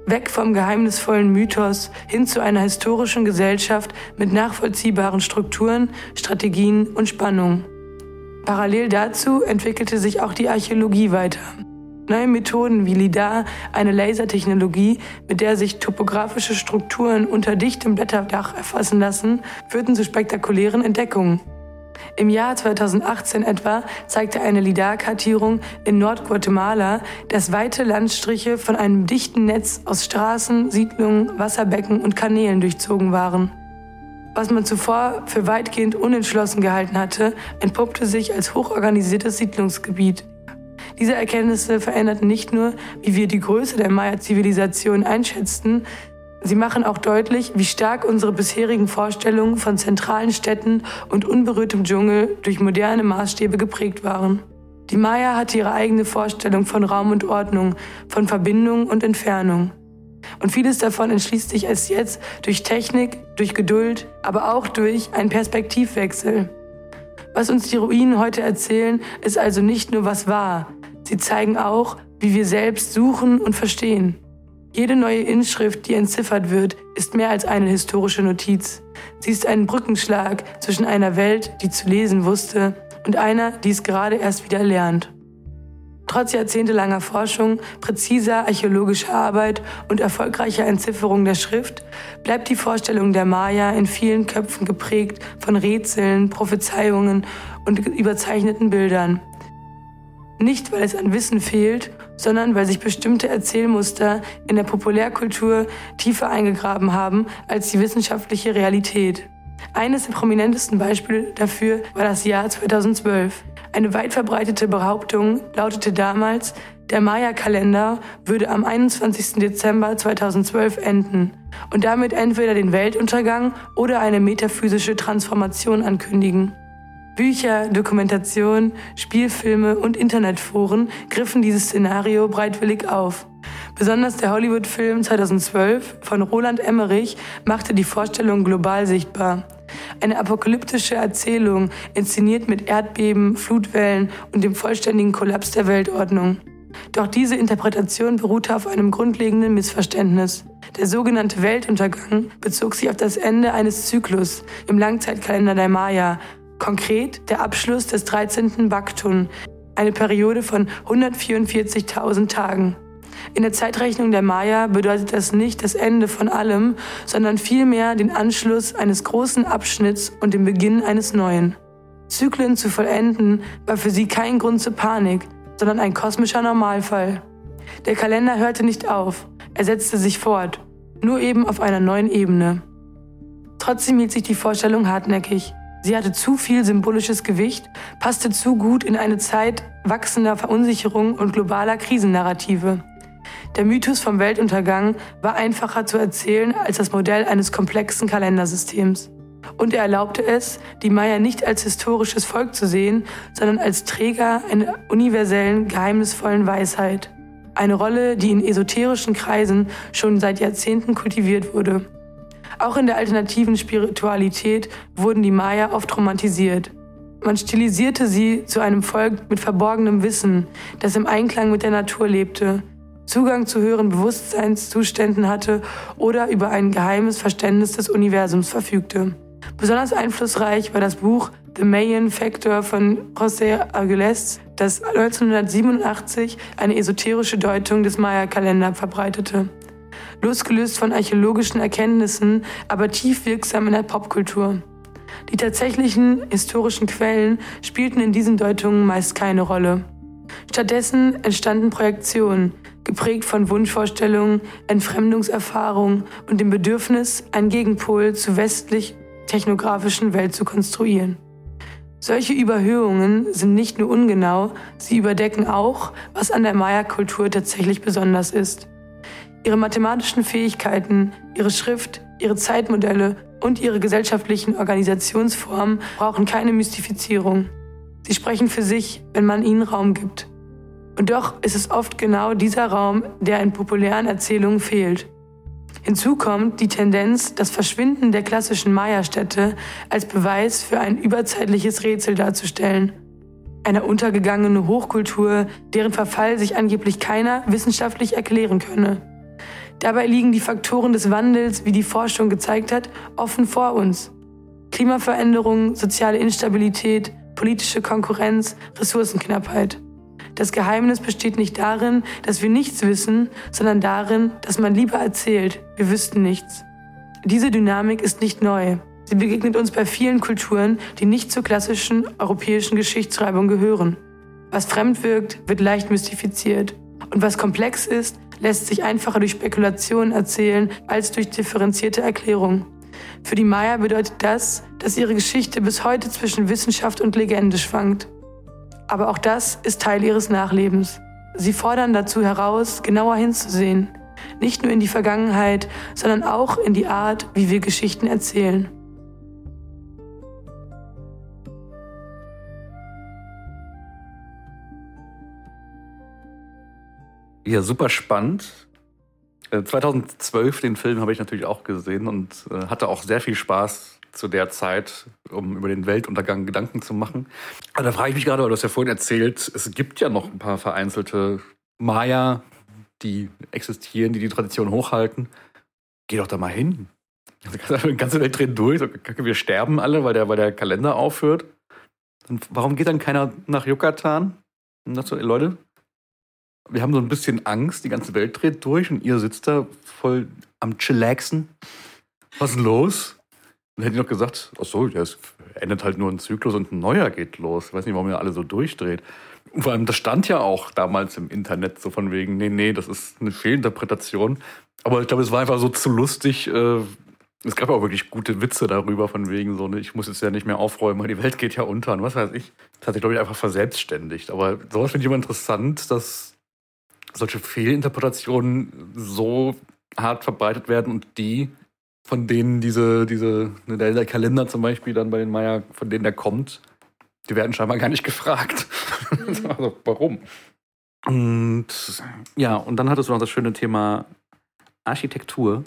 Weg vom geheimnisvollen Mythos hin zu einer historischen Gesellschaft mit nachvollziehbaren Strukturen, Strategien und Spannungen. Parallel dazu entwickelte sich auch die Archäologie weiter. Neue Methoden wie LIDAR, eine Lasertechnologie, mit der sich topografische Strukturen unter dichtem Blätterdach erfassen lassen, führten zu spektakulären Entdeckungen. Im Jahr 2018 etwa zeigte eine LIDAR-Kartierung in Nordguatemala, dass weite Landstriche von einem dichten Netz aus Straßen, Siedlungen, Wasserbecken und Kanälen durchzogen waren. Was man zuvor für weitgehend unentschlossen gehalten hatte, entpuppte sich als hochorganisiertes Siedlungsgebiet. Diese Erkenntnisse veränderten nicht nur, wie wir die Größe der Maya-Zivilisation einschätzten, sie machen auch deutlich, wie stark unsere bisherigen Vorstellungen von zentralen Städten und unberührtem Dschungel durch moderne Maßstäbe geprägt waren. Die Maya hatte ihre eigene Vorstellung von Raum und Ordnung, von Verbindung und Entfernung. Und vieles davon entschließt sich erst jetzt durch Technik, durch Geduld, aber auch durch einen Perspektivwechsel. Was uns die Ruinen heute erzählen, ist also nicht nur, was war. Sie zeigen auch, wie wir selbst suchen und verstehen. Jede neue Inschrift, die entziffert wird, ist mehr als eine historische Notiz. Sie ist ein Brückenschlag zwischen einer Welt, die zu lesen wusste, und einer, die es gerade erst wieder lernt. Trotz jahrzehntelanger Forschung, präziser archäologischer Arbeit und erfolgreicher Entzifferung der Schrift bleibt die Vorstellung der Maya in vielen Köpfen geprägt von Rätseln, Prophezeiungen und überzeichneten Bildern. Nicht, weil es an Wissen fehlt, sondern weil sich bestimmte Erzählmuster in der Populärkultur tiefer eingegraben haben als die wissenschaftliche Realität. Eines der prominentesten Beispiele dafür war das Jahr 2012. Eine weit verbreitete Behauptung lautete damals, der Maya-Kalender würde am 21. Dezember 2012 enden und damit entweder den Weltuntergang oder eine metaphysische Transformation ankündigen. Bücher, Dokumentationen, Spielfilme und Internetforen griffen dieses Szenario bereitwillig auf. Besonders der Hollywood-Film 2012 von Roland Emmerich machte die Vorstellung global sichtbar. Eine apokalyptische Erzählung, inszeniert mit Erdbeben, Flutwellen und dem vollständigen Kollaps der Weltordnung. Doch diese Interpretation beruhte auf einem grundlegenden Missverständnis. Der sogenannte Weltuntergang bezog sich auf das Ende eines Zyklus im Langzeitkalender der Maya, konkret der Abschluss des 13. Baktun, eine Periode von 144.000 Tagen. In der Zeitrechnung der Maya bedeutet das nicht das Ende von allem, sondern vielmehr den Anschluss eines großen Abschnitts und den Beginn eines neuen. Zyklen zu vollenden war für sie kein Grund zur Panik, sondern ein kosmischer Normalfall. Der Kalender hörte nicht auf, er setzte sich fort, nur eben auf einer neuen Ebene. Trotzdem hielt sich die Vorstellung hartnäckig. Sie hatte zu viel symbolisches Gewicht, passte zu gut in eine Zeit wachsender Verunsicherung und globaler Krisennarrative. Der Mythos vom Weltuntergang war einfacher zu erzählen als das Modell eines komplexen Kalendersystems. Und er erlaubte es, die Maya nicht als historisches Volk zu sehen, sondern als Träger einer universellen, geheimnisvollen Weisheit. Eine Rolle, die in esoterischen Kreisen schon seit Jahrzehnten kultiviert wurde. Auch in der alternativen Spiritualität wurden die Maya oft romantisiert. Man stilisierte sie zu einem Volk mit verborgenem Wissen, das im Einklang mit der Natur lebte, Zugang zu höheren Bewusstseinszuständen hatte oder über ein geheimes Verständnis des Universums verfügte. Besonders einflussreich war das Buch The Mayan Factor von José Arguelles, das 1987 eine esoterische Deutung des Maya-Kalender verbreitete. Losgelöst von archäologischen Erkenntnissen, aber tief wirksam in der Popkultur. Die tatsächlichen historischen Quellen spielten in diesen Deutungen meist keine Rolle. Stattdessen entstanden Projektionen, geprägt von Wunschvorstellungen, Entfremdungserfahrungen und dem Bedürfnis, einen Gegenpol zur westlich-technografischen Welt zu konstruieren. Solche Überhöhungen sind nicht nur ungenau, sie überdecken auch, was an der Maya-Kultur tatsächlich besonders ist. Ihre mathematischen Fähigkeiten, ihre Schrift, ihre Zeitmodelle und ihre gesellschaftlichen Organisationsformen brauchen keine Mystifizierung. Sie sprechen für sich, wenn man ihnen Raum gibt. Und doch ist es oft genau dieser Raum, der in populären Erzählungen fehlt. Hinzu kommt die Tendenz, das Verschwinden der klassischen Maya-Städte als Beweis für ein überzeitliches Rätsel darzustellen. Eine untergegangene Hochkultur, deren Verfall sich angeblich keiner wissenschaftlich erklären könne. Dabei liegen die Faktoren des Wandels, wie die Forschung gezeigt hat, offen vor uns. Klimaveränderung, soziale Instabilität, politische Konkurrenz, Ressourcenknappheit. Das Geheimnis besteht nicht darin, dass wir nichts wissen, sondern darin, dass man lieber erzählt, wir wüssten nichts. Diese Dynamik ist nicht neu. Sie begegnet uns bei vielen Kulturen, die nicht zur klassischen europäischen Geschichtsschreibung gehören. Was fremd wirkt, wird leicht mystifiziert. Und was komplex ist, lässt sich einfacher durch Spekulationen erzählen als durch differenzierte Erklärung. Für die Maya bedeutet das, dass ihre Geschichte bis heute zwischen Wissenschaft und Legende schwankt. Aber auch das ist Teil ihres Nachlebens. Sie fordern dazu heraus, genauer hinzusehen. Nicht nur in die Vergangenheit, sondern auch in die Art, wie wir Geschichten erzählen. Ja, super spannend. 2012, den Film, habe ich natürlich auch gesehen und hatte auch sehr viel Spaß zu der Zeit, um über den Weltuntergang Gedanken zu machen. Aber da frage ich mich gerade, weil du hast ja vorhin erzählt, es gibt ja noch ein paar vereinzelte Maya, die existieren, die Tradition hochhalten. Geh doch da mal hin. Die ganze Welt dreht durch. Wir sterben alle, weil der Kalender aufhört. Und warum geht dann keiner nach Yucatan? Und dazu, Leute, wir haben so ein bisschen Angst, die ganze Welt dreht durch und ihr sitzt da voll am Chillaxen. Was ist denn los? Dann hätte ich noch gesagt, ach so, ja, es endet halt nur ein Zyklus und ein neuer geht los. Ich weiß nicht, warum ihr alle so durchdreht. Und vor allem, das stand ja auch damals im Internet so von wegen, nee, das ist eine Fehlinterpretation. Aber ich glaube, es war einfach so zu lustig. Es gab auch wirklich gute Witze darüber von wegen so, ne, ich muss jetzt ja nicht mehr aufräumen, weil die Welt geht ja unter und was weiß ich. Das hat sich, glaube ich, einfach verselbstständigt. Aber sowas finde ich immer interessant, dass solche Fehlinterpretationen so hart verbreitet werden und die, von denen der Kalender zum Beispiel dann bei den Maya, von denen der kommt, die werden scheinbar gar nicht gefragt. Also, warum? Und ja, und dann hattest du noch das schöne Thema Architektur.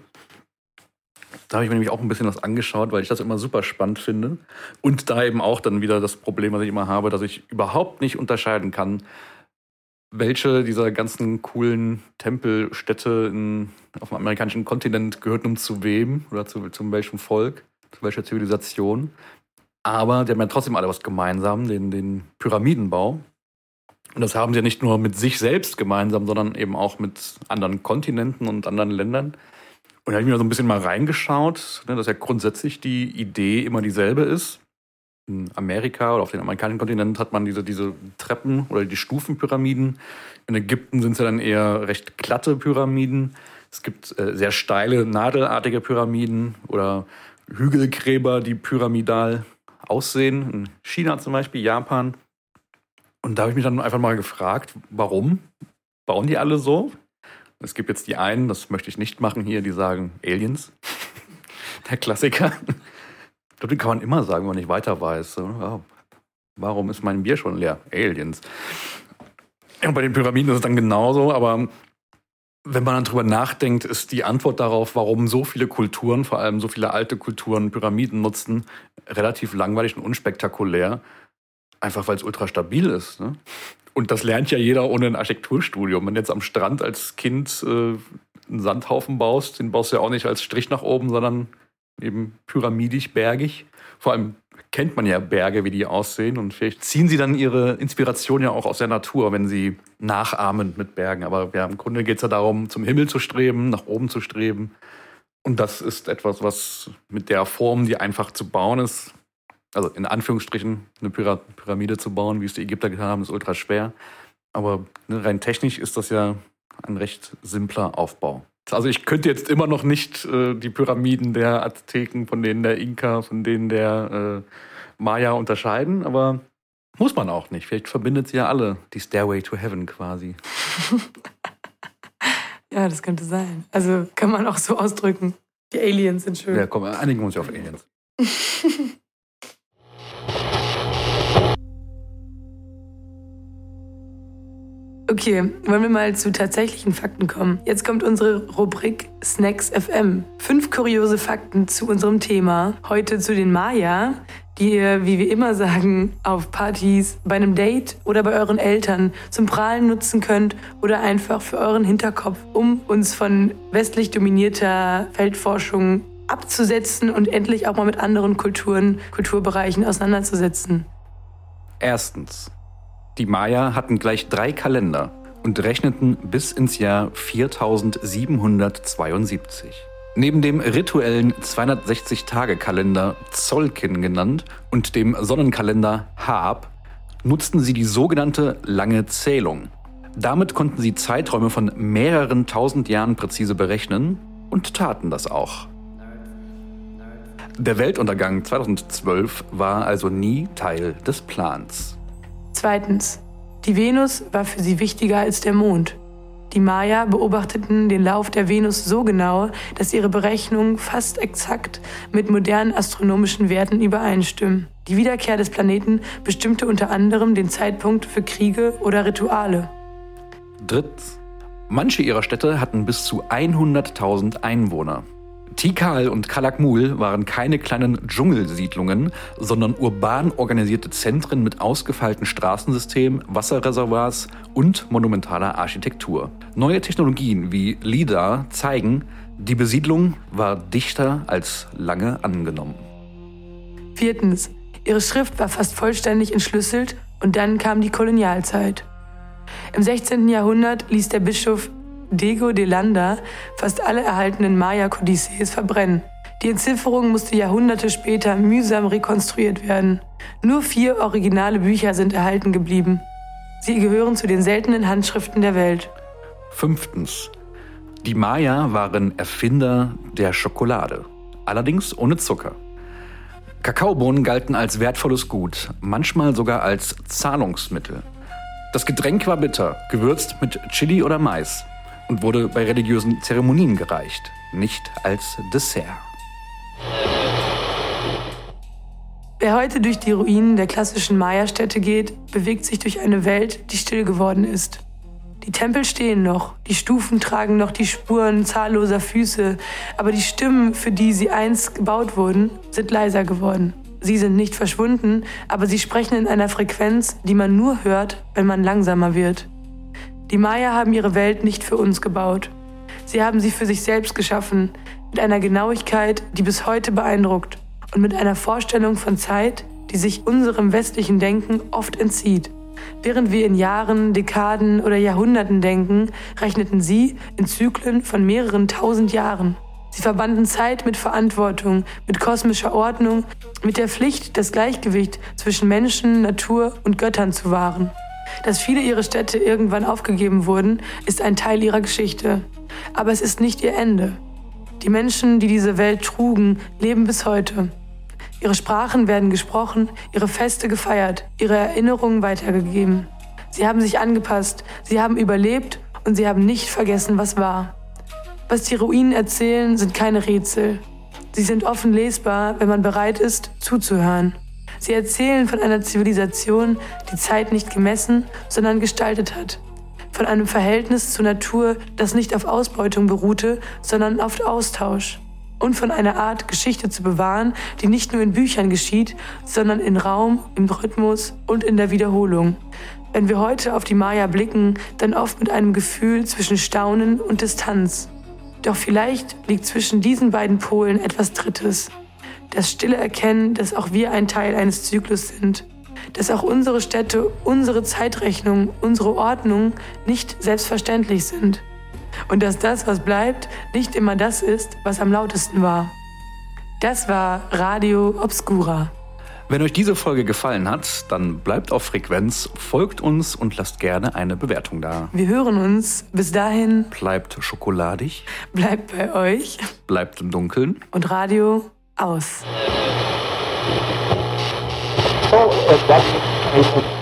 Da habe ich mir nämlich auch ein bisschen was angeschaut, weil ich das immer super spannend finde. Und da eben auch dann wieder das Problem, was ich immer habe, dass ich überhaupt nicht unterscheiden kann, welche dieser ganzen coolen Tempelstädte auf dem amerikanischen Kontinent gehört nun zu wem oder zu welchem Volk, zu welcher Zivilisation. Aber die haben ja trotzdem alle was gemeinsam, den Pyramidenbau. Und das haben sie ja nicht nur mit sich selbst gemeinsam, sondern eben auch mit anderen Kontinenten und anderen Ländern. Und da habe ich mir so ein bisschen mal reingeschaut, dass ja grundsätzlich die Idee immer dieselbe ist. In Amerika oder auf dem amerikanischen Kontinent hat man diese Treppen oder die Stufenpyramiden. In Ägypten sind es ja dann eher recht glatte Pyramiden. Es gibt sehr steile, nadelartige Pyramiden oder Hügelgräber, die pyramidal aussehen. In China zum Beispiel, Japan. Und da habe ich mich dann einfach mal gefragt, warum bauen die alle so? Es gibt jetzt die einen, das möchte ich nicht machen hier, die sagen Aliens. Der Klassiker. Ich glaube, den kann man immer sagen, wenn man nicht weiter weiß. Ja, warum ist mein Bier schon leer? Aliens. Und bei den Pyramiden ist es dann genauso, aber wenn man dann drüber nachdenkt, ist die Antwort darauf, warum so viele Kulturen, vor allem so viele alte Kulturen, Pyramiden nutzen, relativ langweilig und unspektakulär. Einfach weil es ultra stabil ist. Ne? Und das lernt ja jeder ohne ein Architekturstudium. Wenn du jetzt am Strand als Kind einen Sandhaufen baust, den baust du ja auch nicht als Strich nach oben, sondern eben pyramidisch, bergig. Vor allem kennt man ja Berge, wie die aussehen. Und vielleicht ziehen sie dann ihre Inspiration ja auch aus der Natur, wenn sie nachahmen mit Bergen. Aber ja, im Grunde geht es ja darum, zum Himmel zu streben, nach oben zu streben. Und das ist etwas, was mit der Form, die einfach zu bauen ist, also in Anführungsstrichen eine Pyramide zu bauen, wie es die Ägypter getan haben, ist ultra schwer. Aber rein technisch ist das ja ein recht simpler Aufbau. Also ich könnte jetzt immer noch nicht die Pyramiden der Azteken, von denen der Inka, von denen der Maya unterscheiden, aber muss man auch nicht. Vielleicht verbindet sie ja alle die Stairway to Heaven quasi. Ja, das könnte sein. Also kann man auch so ausdrücken. Die Aliens sind schön. Ja, komm, einigen wir uns ja auf Aliens. Okay, wollen wir mal zu tatsächlichen Fakten kommen. Jetzt kommt unsere Rubrik Snacks FM. 5 kuriose Fakten zu unserem Thema. Heute zu den Maya. die ihr, wie wir immer sagen, auf Partys, bei einem Date oder bei euren Eltern zum Prahlen nutzen könnt oder einfach für euren Hinterkopf, um uns von westlich dominierter Feldforschung abzusetzen und endlich auch mal mit anderen Kulturbereichen auseinanderzusetzen. Erstens. Die Maya hatten gleich 3 Kalender und rechneten bis ins Jahr 4772. Neben dem rituellen 260-Tage-Kalender Tzolkin genannt und dem Sonnenkalender Hab nutzten sie die sogenannte lange Zählung. Damit konnten sie Zeiträume von mehreren tausend Jahren präzise berechnen und taten das auch. Der Weltuntergang 2012 war also nie Teil des Plans. Zweitens. Die Venus war für sie wichtiger als der Mond. Die Maya beobachteten den Lauf der Venus so genau, dass ihre Berechnungen fast exakt mit modernen astronomischen Werten übereinstimmen. Die Wiederkehr des Planeten bestimmte unter anderem den Zeitpunkt für Kriege oder Rituale. Drittens. Manche ihrer Städte hatten bis zu 100.000 Einwohner. Tikal und Calakmul waren keine kleinen Dschungelsiedlungen, sondern urban organisierte Zentren mit ausgefeilten Straßensystemen, Wasserreservoirs und monumentaler Architektur. Neue Technologien wie LIDAR zeigen, die Besiedlung war dichter als lange angenommen. Viertens. Ihre Schrift war fast vollständig entschlüsselt und dann kam die Kolonialzeit. Im 16. Jahrhundert ließ der Bischof Diego de Landa fast alle erhaltenen Maya-Kodizes verbrennen. Die Entzifferung musste Jahrhunderte später mühsam rekonstruiert werden. Nur 4 originale Bücher sind erhalten geblieben. Sie gehören zu den seltenen Handschriften der Welt. Fünftens. Die Maya waren Erfinder der Schokolade, allerdings ohne Zucker. Kakaobohnen galten als wertvolles Gut, manchmal sogar als Zahlungsmittel. Das Getränk war bitter, gewürzt mit Chili oder Mais und wurde bei religiösen Zeremonien gereicht, nicht als Dessert. Wer heute durch die Ruinen der klassischen Maya-Städte geht, bewegt sich durch eine Welt, die still geworden ist. Die Tempel stehen noch, die Stufen tragen noch die Spuren zahlloser Füße, aber die Stimmen, für die sie einst gebaut wurden, sind leiser geworden. Sie sind nicht verschwunden, aber sie sprechen in einer Frequenz, die man nur hört, wenn man langsamer wird. Die Maya haben ihre Welt nicht für uns gebaut. Sie haben sie für sich selbst geschaffen, mit einer Genauigkeit, die bis heute beeindruckt und mit einer Vorstellung von Zeit, die sich unserem westlichen Denken oft entzieht. Während wir in Jahren, Dekaden oder Jahrhunderten denken, rechneten sie in Zyklen von mehreren tausend Jahren. Sie verbanden Zeit mit Verantwortung, mit kosmischer Ordnung, mit der Pflicht, das Gleichgewicht zwischen Menschen, Natur und Göttern zu wahren. Dass viele ihrer Städte irgendwann aufgegeben wurden, ist ein Teil ihrer Geschichte. Aber es ist nicht ihr Ende. Die Menschen, die diese Welt trugen, leben bis heute. Ihre Sprachen werden gesprochen, ihre Feste gefeiert, ihre Erinnerungen weitergegeben. Sie haben sich angepasst, sie haben überlebt und sie haben nicht vergessen, was war. Was die Ruinen erzählen, sind keine Rätsel. Sie sind offen lesbar, wenn man bereit ist, zuzuhören. Sie erzählen von einer Zivilisation, die Zeit nicht gemessen, sondern gestaltet hat. Von einem Verhältnis zur Natur, das nicht auf Ausbeutung beruhte, sondern auf Austausch. Und von einer Art, Geschichte zu bewahren, die nicht nur in Büchern geschieht, sondern in Raum, im Rhythmus und in der Wiederholung. Wenn wir heute auf die Maya blicken, dann oft mit einem Gefühl zwischen Staunen und Distanz. Doch vielleicht liegt zwischen diesen beiden Polen etwas Drittes. Das stille Erkennen, dass auch wir ein Teil eines Zyklus sind. Dass auch unsere Städte, unsere Zeitrechnung, unsere Ordnung nicht selbstverständlich sind. Und dass das, was bleibt, nicht immer das ist, was am lautesten war. Das war Radio Obscura. Wenn euch diese Folge gefallen hat, dann bleibt auf Frequenz, folgt uns und lasst gerne eine Bewertung da. Wir hören uns. Bis dahin. Bleibt schokoladig. Bleibt bei euch. Bleibt im Dunkeln. Und Radio aus. So,